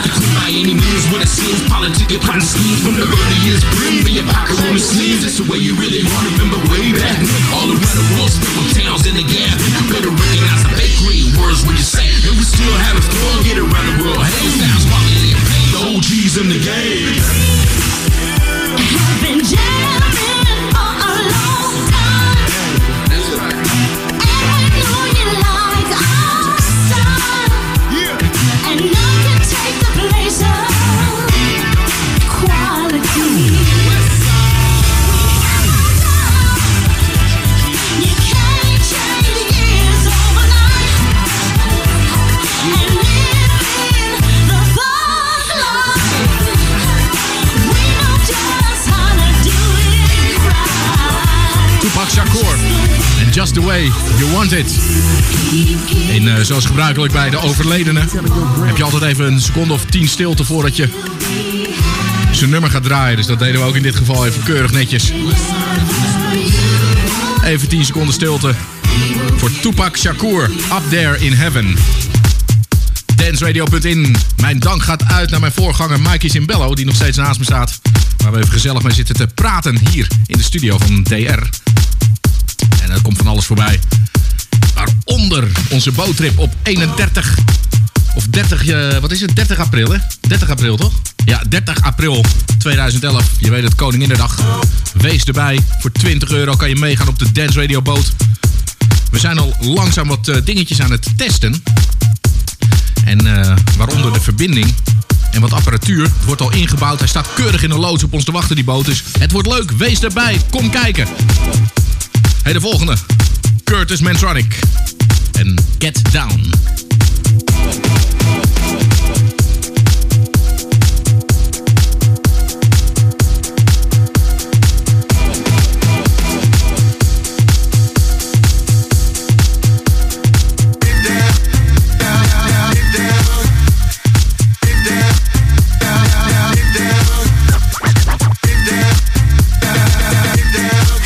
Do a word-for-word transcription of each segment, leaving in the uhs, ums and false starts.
to clean by any means. What it seems, politicking, plotting schemes from the earliest bring me your pocket on the sleeves. That's the way you really want to remember way back. All around the world, split with towns in the gap. You better recognize the bakery words when you say, and we still have a fun, get around the world. Hey, sounds quality and pain, the O Gs in the game. Have been jamming for a long time. That's right. And we know you like our style. Yeah. And none can take the place of quality. You can't change years overnight. And living the thug life, we know just how to do it right. Tupac Shakur en Just the Way You Want It. En uh, zoals gebruikelijk bij de overledenen heb je altijd even een seconde of tien stilte voordat je zijn nummer gaat draaien. Dus dat deden we ook in dit geval even keurig netjes. Even tien seconden stilte voor Tupac Shakur, Up There in Heaven. danceradio punt in. Mijn dank gaat uit naar mijn voorganger Mikey Zimbello, die nog steeds naast me staat. Waar we even gezellig mee zitten te praten hier in de studio van D R. En er komt van alles voorbij. Waaronder onze boottrip op eenendertig of dertig, uh, wat is het? dertig april, hè? dertig april, toch? Ja, dertig april tweeduizend elf. Je weet het, Koninginnedag. Wees erbij. Voor twintig euro kan je meegaan op de Dance Radio boot. We zijn al langzaam wat uh, dingetjes aan het testen. En uh, waaronder de verbinding en wat apparatuur. Het wordt al ingebouwd. Hij staat keurig in de loods op ons te wachten, die boot. Dus het wordt leuk. Wees erbij. Kom kijken. Hey, de volgende. Curtis Mantronic. En Get Down.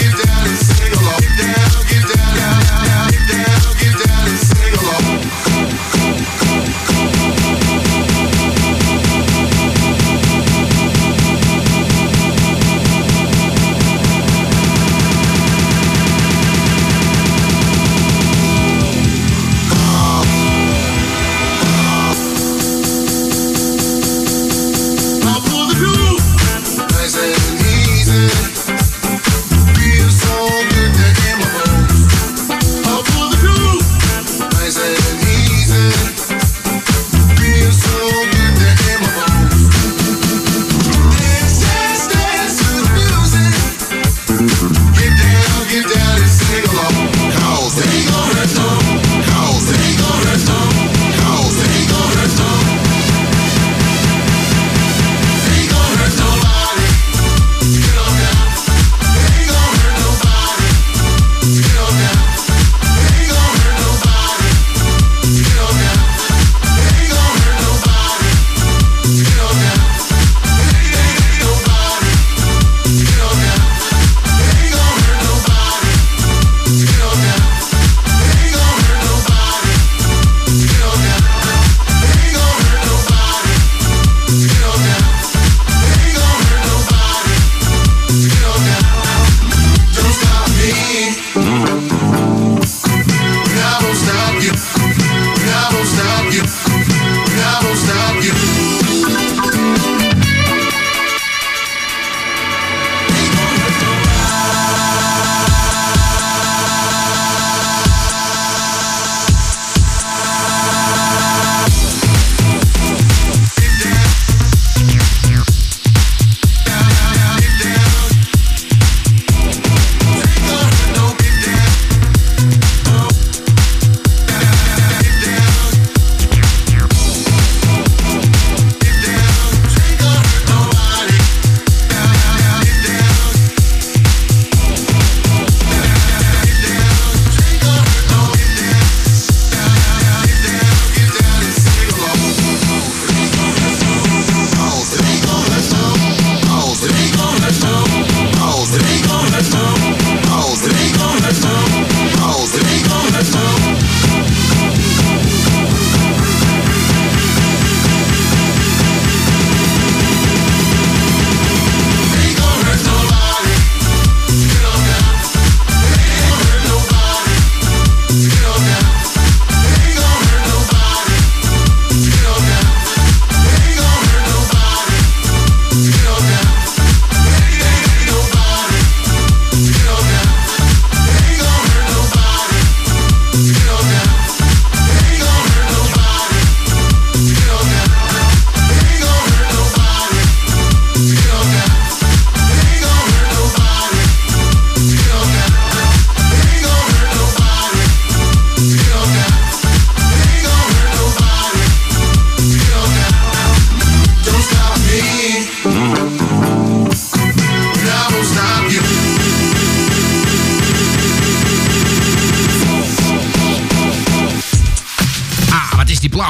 Get down and sing along.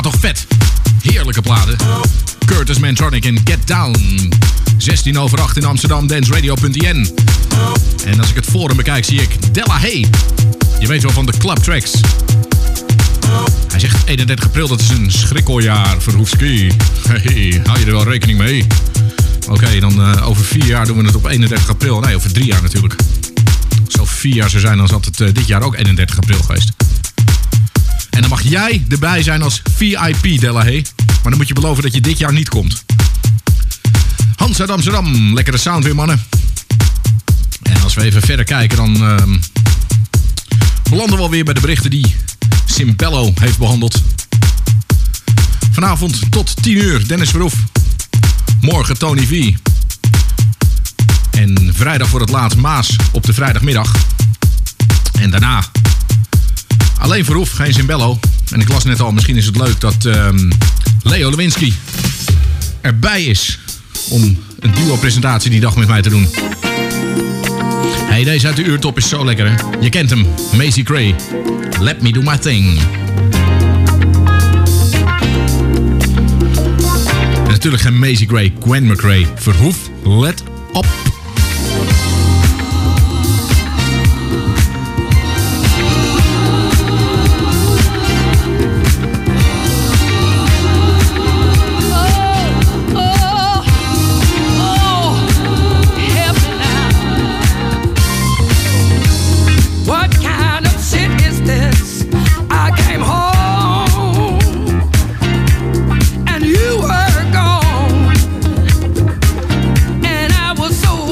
toch vet. Heerlijke platen. Curtis Mantronic en Get Down. zestien over acht in Amsterdam, dance radio punt i n. En als ik het forum bekijk, zie ik Della Hey. Je weet wel van de Club Tracks. Hij zegt eenendertig april, dat is een schrikkeljaar, Verhoefski. Hey, hou je er wel rekening mee? Oké, okay, dan uh, over vier jaar doen we het op eenendertig april. Nee, over drie jaar natuurlijk. Als het over vier jaar zou zijn, dan zat het uh, dit jaar ook eenendertig april geweest. En dan mag jij erbij zijn als V I P, Della Hey. Maar dan moet je beloven dat je dit jaar niet komt. Hans uit Amsterdam, lekkere sound weer, mannen. En als we even verder kijken, dan uh, belanden we alweer bij de berichten die Simbello heeft behandeld. Vanavond tot tien uur, Dennis Verhoef. Morgen Tony V. En vrijdag voor het laatst Maas op de vrijdagmiddag. En daarna alleen Verhoef, geen Simbello. En ik las net al, misschien is het leuk dat uh, Leo Lewinsky erbij is om een duo-presentatie die dag met mij te doen. Hey, deze uit de uurtop is zo lekker, hè? Je kent hem, Macy Gray. Let me do my thing. En natuurlijk geen Macy Gray, Gwen McRae. Verhoef, let op. So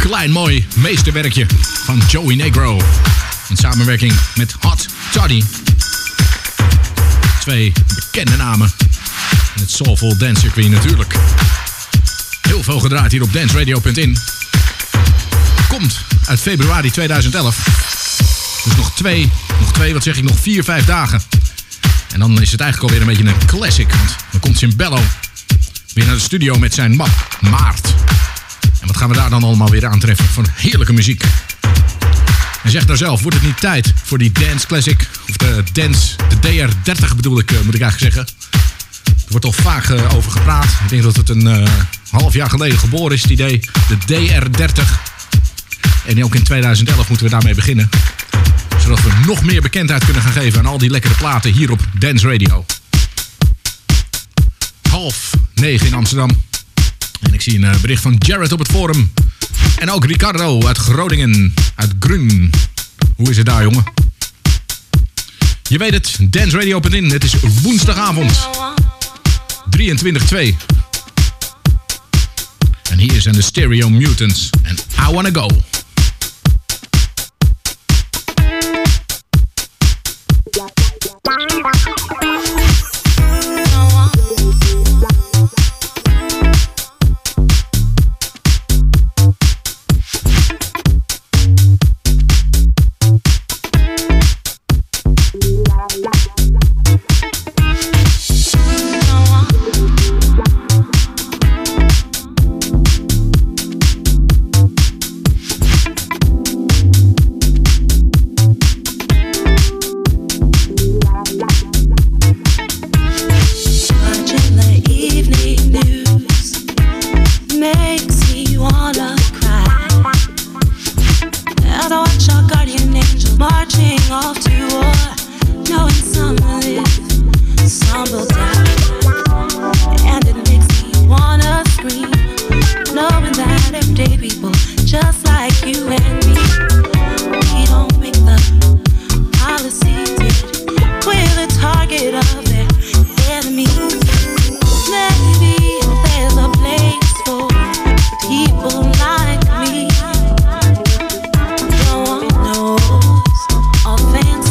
klein mooi meesterwerkje van Joey Negro. In samenwerking met Hot Toddy. Twee bekende namen. In het soulful dance circuit natuurlijk. Heel veel gedraaid hier op dance radio punt in. Komt uit februari tweeduizend elf. Dus nog twee, nog twee, wat zeg ik, nog vier, vijf dagen. En dan is het eigenlijk alweer een beetje een classic. Want dan komt Cimbello weer naar de studio met zijn map Maart. En wat gaan we daar dan allemaal weer aantreffen van heerlijke muziek. En zeg nou zelf, wordt het niet tijd voor die dance classic? Of de dance, de D R dertig bedoel ik, moet ik eigenlijk zeggen. Er wordt al vaak uh, over gepraat. Ik denk dat het een uh, half jaar geleden geboren is, het idee. De D R dertig. En ook in tweeduizend elf moeten we daarmee beginnen. Zodat we nog meer bekendheid kunnen gaan geven aan al die lekkere platen hier op Dance Radio. Half negen in Amsterdam. En ik zie een uh, bericht van Jared op het forum. En ook Ricardo uit Groningen, uit Grun. Hoe is het daar, jongen? Je weet het, dance radio punt in. Het is woensdagavond. drieëntwintig twee. En hier zijn de Stereo Mutants. En I Wanna Go. Fancy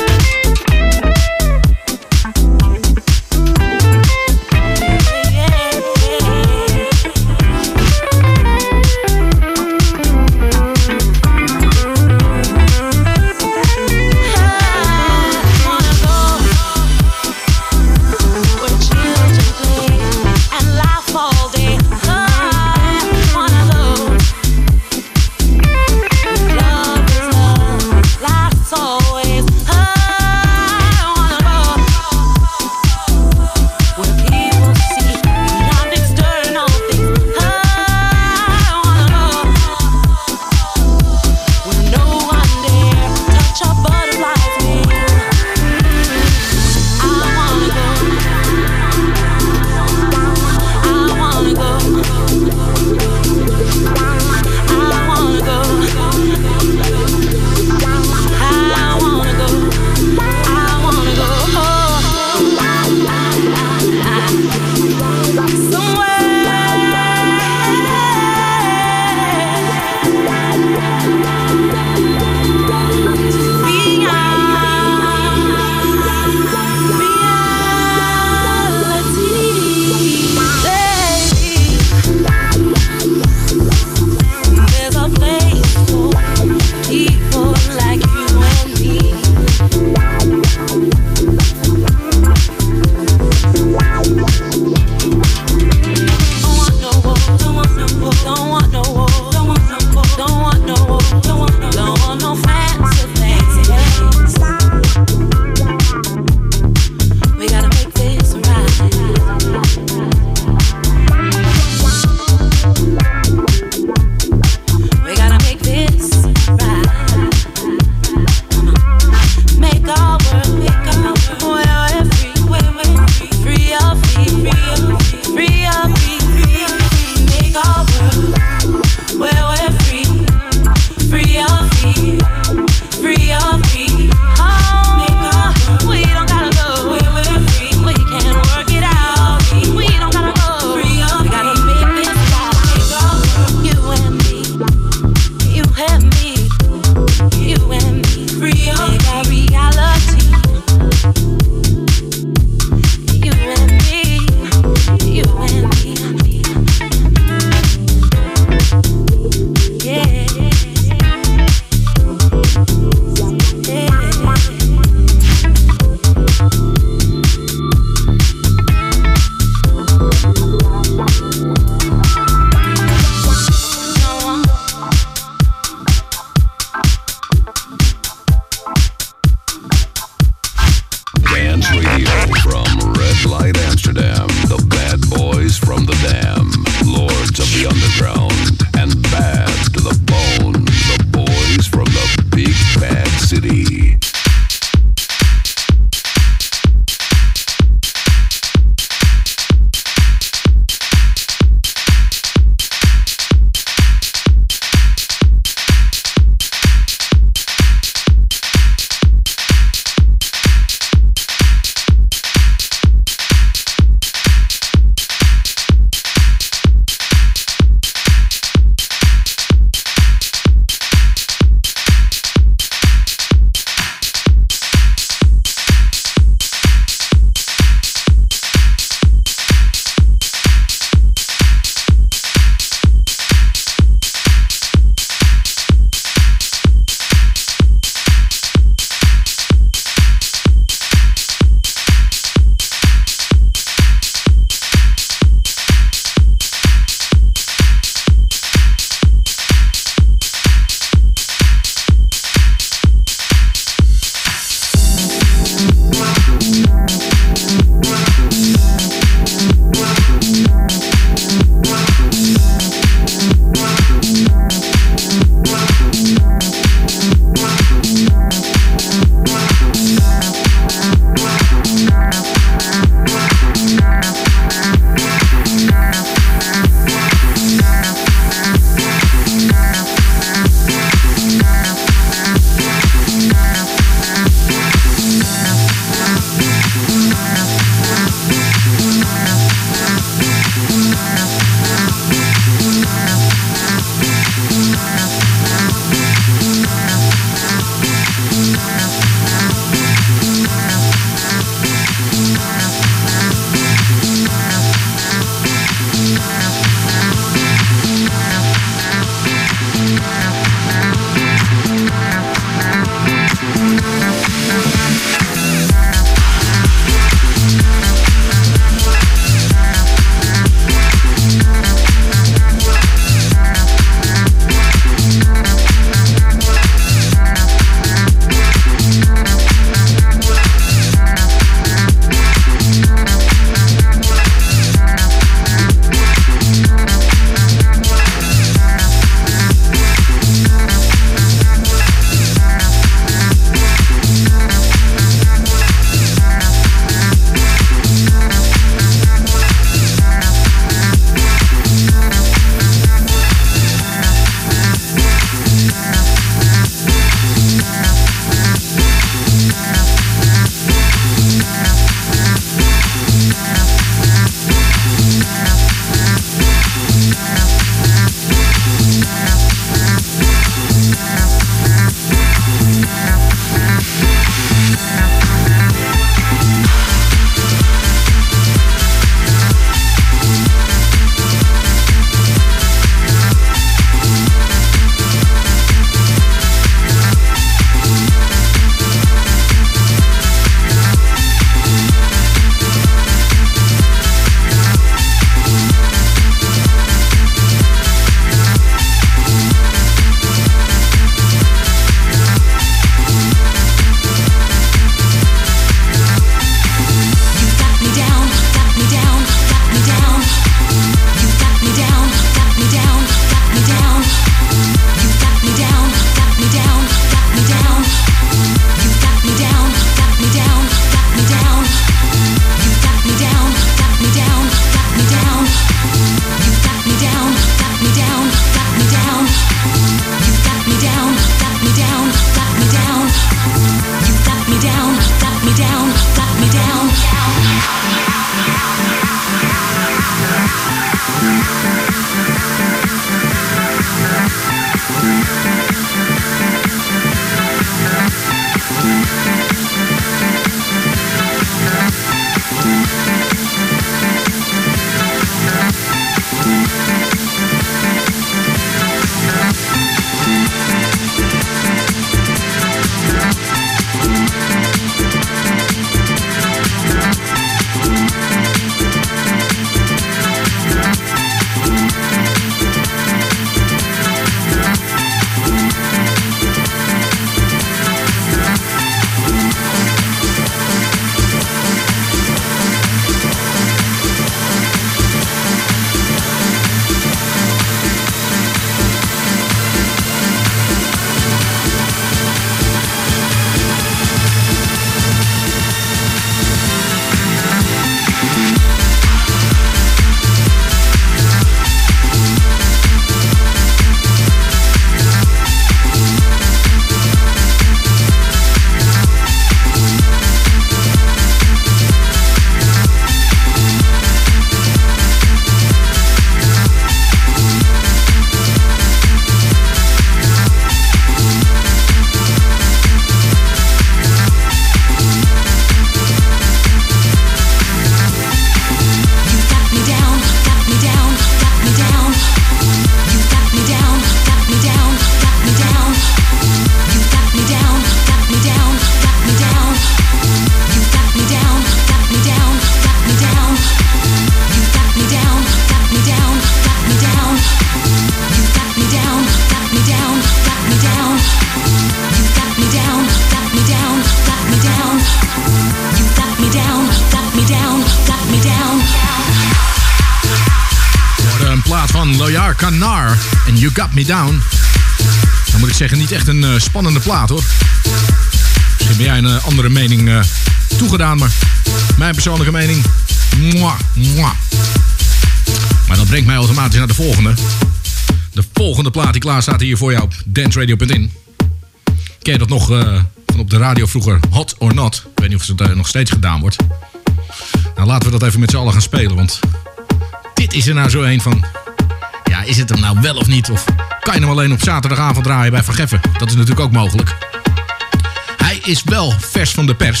van Loyar Kanar en You Got Me Down. Dan moet ik zeggen, niet echt een uh, spannende plaat hoor. Misschien ben jij een uh, andere mening uh, toegedaan, maar mijn persoonlijke mening... Mwah, mwah. Maar dat brengt mij automatisch naar de volgende. De volgende plaat die klaar staat hier voor jou op dance radio punt in. Ken je dat nog uh, van op de radio vroeger? Hot or Not. Ik weet niet of het uh, nog steeds gedaan wordt. Nou, laten we dat even met z'n allen gaan spelen. Want dit is er nou zo een van... Ja, is het hem nou wel of niet? Of kan je hem alleen op zaterdagavond draaien bij Van Geffen? Dat is natuurlijk ook mogelijk. Hij is wel vers van de pers.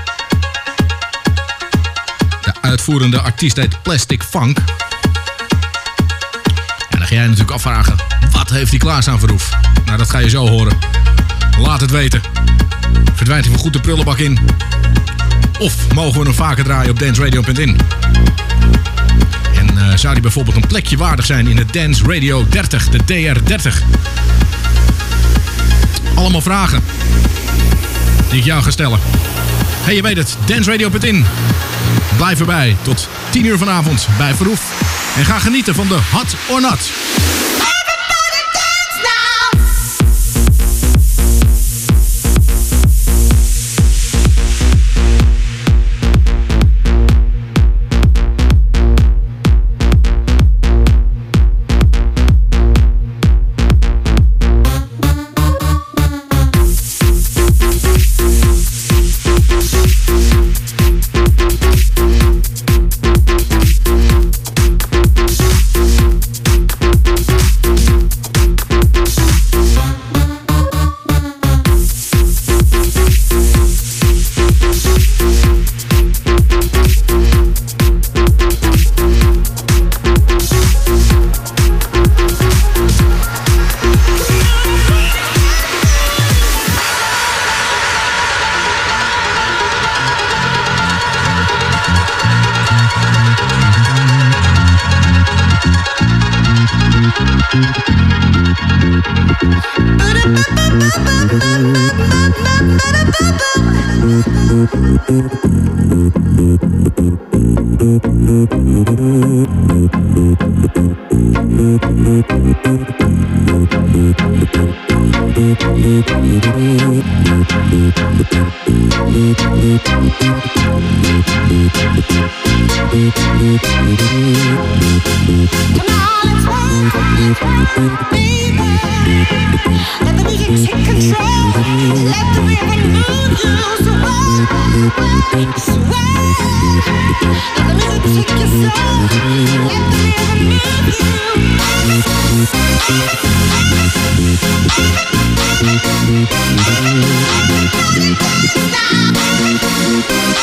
De uitvoerende artiest heet Plastic Funk. En dan ga jij natuurlijk afvragen... Wat heeft hij klaarstaan voor roef? Nou, dat ga je zo horen. Laat het weten. Verdwijnt hij van goed de prullenbak in? Of mogen we hem vaker draaien op dance radio punt in? En uh, zou hij bijvoorbeeld een plekje waardig zijn in de Dance Radio dertig, de D R dertig? Allemaal vragen die ik jou ga stellen. Hey, je weet het, dance radio punt in. Blijf erbij tot tien uur vanavond bij Verhoef. En ga genieten van de Hot or Not.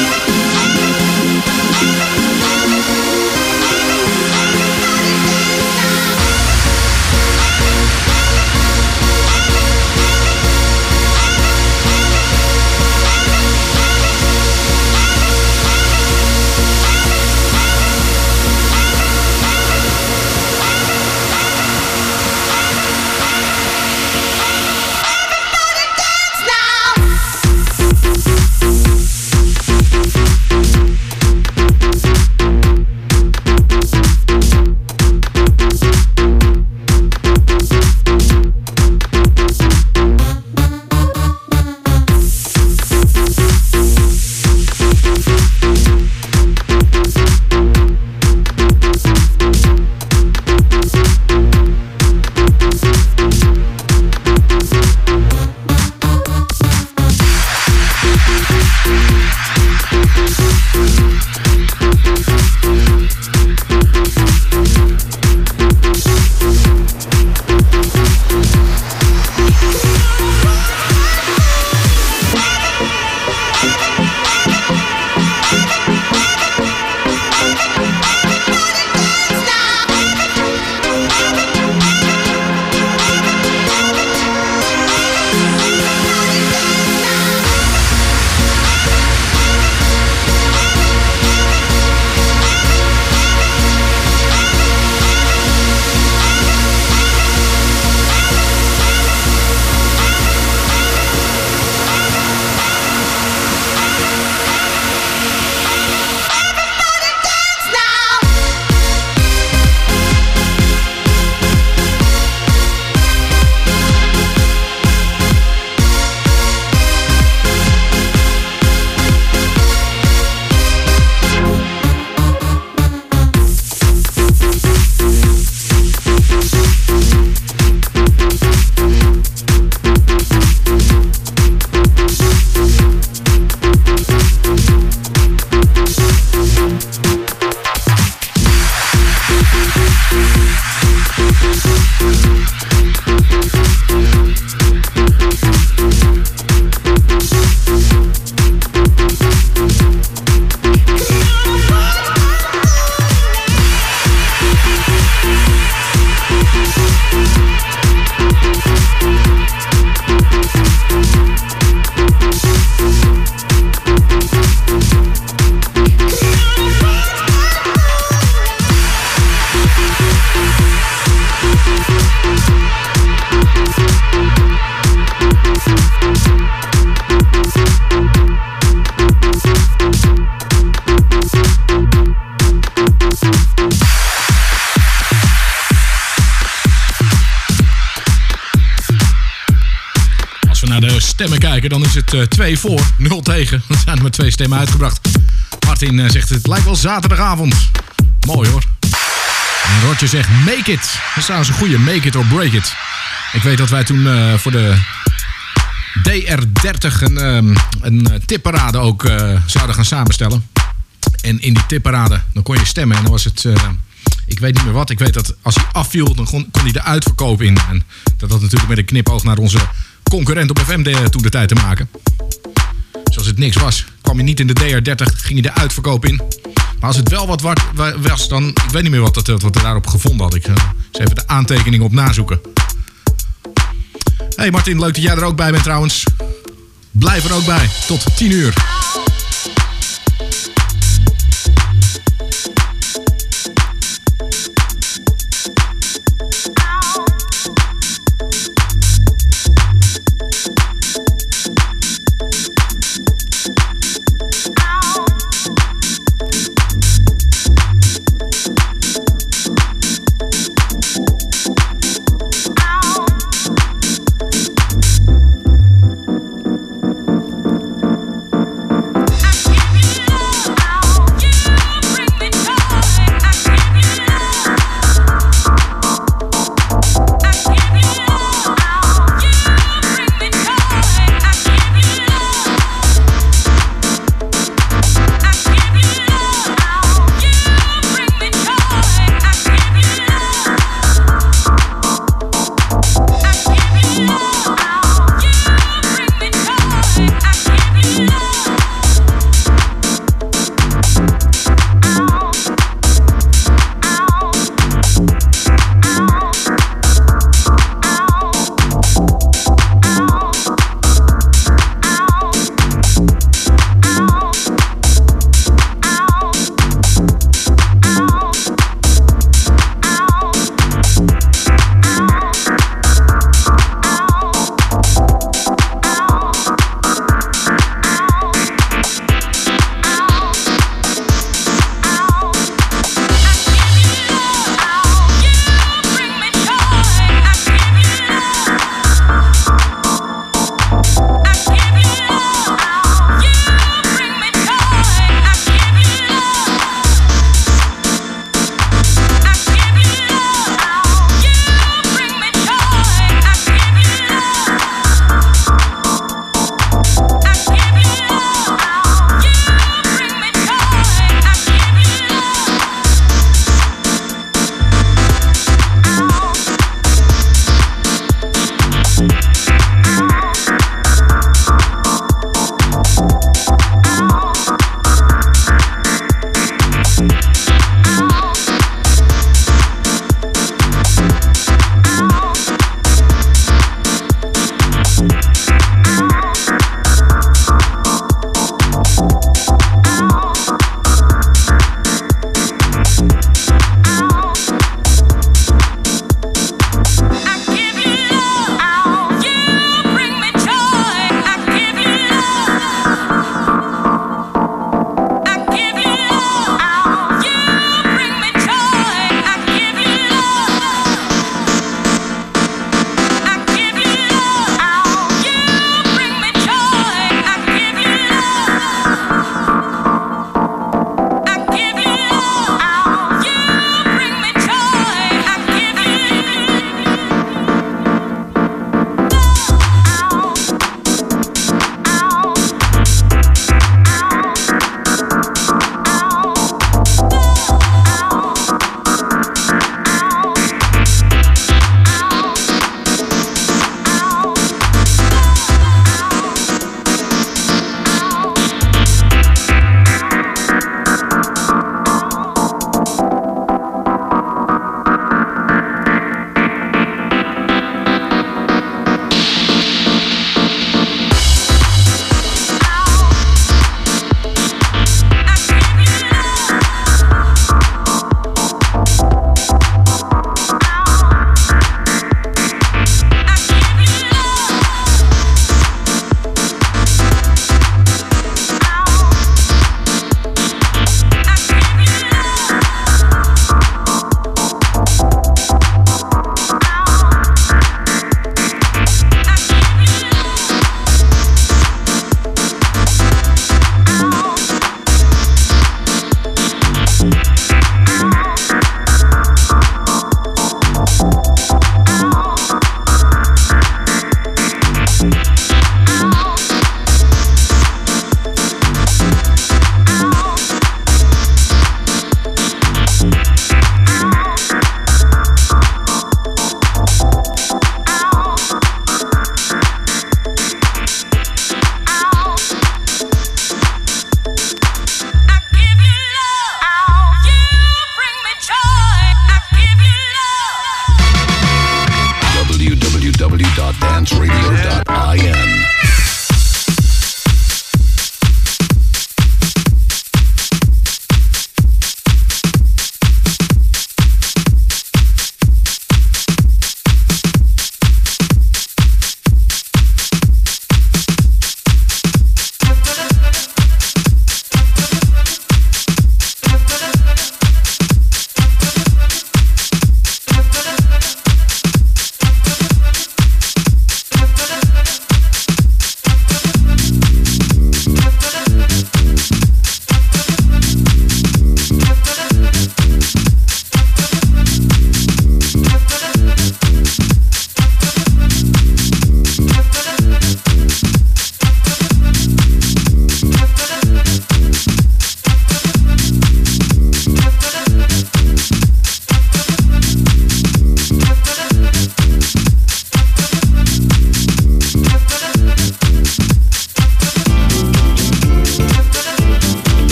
Stop. stemmen kijken, dan is het uh, twee voor, nul tegen. Dan zijn er maar twee stemmen uitgebracht. Martin uh, zegt, het lijkt wel zaterdagavond. Mooi hoor. En Roger zegt, make it. Dat is trouwens een goeie, make it or break it. Ik weet dat wij toen uh, voor de D R dertig een, um, een tipparade ook uh, zouden gaan samenstellen. En in die tipparade, dan kon je stemmen en dan was het... Uh, ik weet niet meer wat. Ik weet dat als hij afviel, dan kon, kon hij de uitverkoop in. En dat had natuurlijk met een knipoog naar onze concurrent op F M de, toen de tijd te maken. Dus als het niks was, kwam je niet in de D R dertig, ging je de uitverkoop in. Maar als het wel wat was, dan... Ik weet niet meer wat, dat, wat we daarop gevonden had. Ik uh, eens even de aantekeningen op nazoeken. Hey Martin, leuk dat jij er ook bij bent trouwens. Blijf er ook bij. Tot tien uur.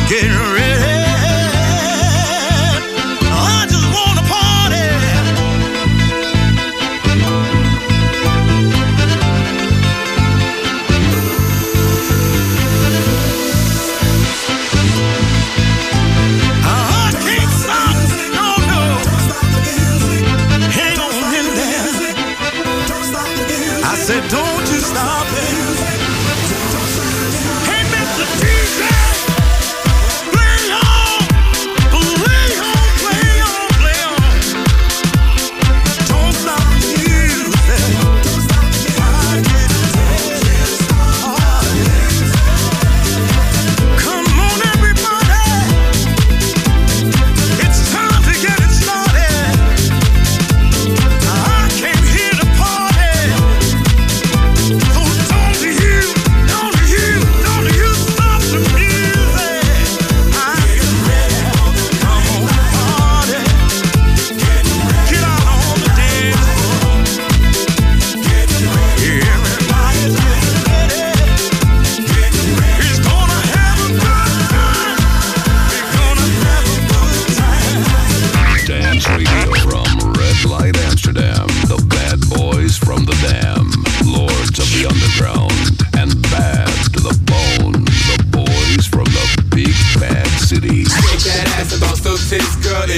Get